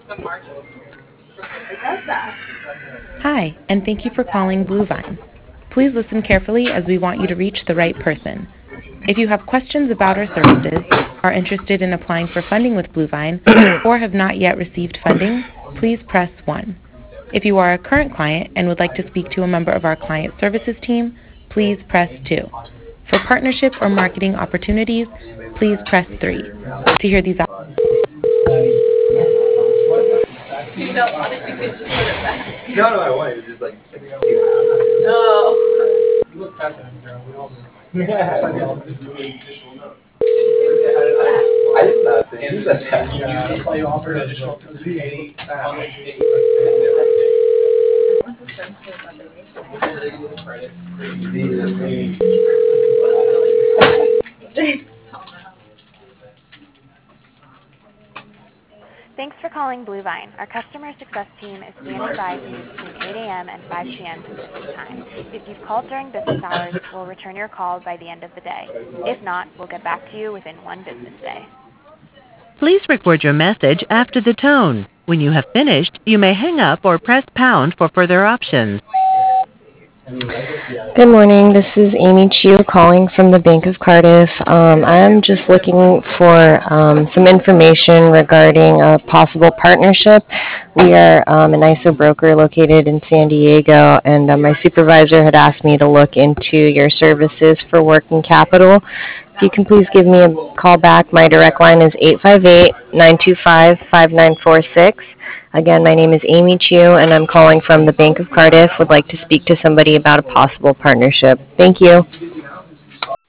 Hi, and thank you for calling Bluevine. Please listen carefully as we want you to reach the right person. If you have questions about our services, are interested in applying for funding with Bluevine, or have not yet received funding, please press 1. If you are a current client and would like to speak to a member of our client services team, please press 2. For partnership or marketing opportunities, please press 3. To hear these options, No, no, I wanted to just like. I did not think you said that. That's why you offered additional participate. Thanks for calling Bluevine. Our customer success team is standing by for you between 8 a.m. and 5 p.m. Pacific time. If you've called during business hours, we'll return your call by the end of the day. If not, we'll get back to you within one business day. Please record your message after the tone. When you have finished, you may hang up or press pound for further options. Good morning. This is Amy Chu calling from the Bank of Cardiff. I'm just looking for some information regarding a possible partnership. We are an ISO broker located in San Diego, and my supervisor had asked me to look into your services for working capital. If you can please give me a call back, my direct line is 858-925-5946. Again, my name is Amy Chu, and I'm calling from the Bank of Cardiff. Would like to speak to somebody about a possible partnership. Thank you.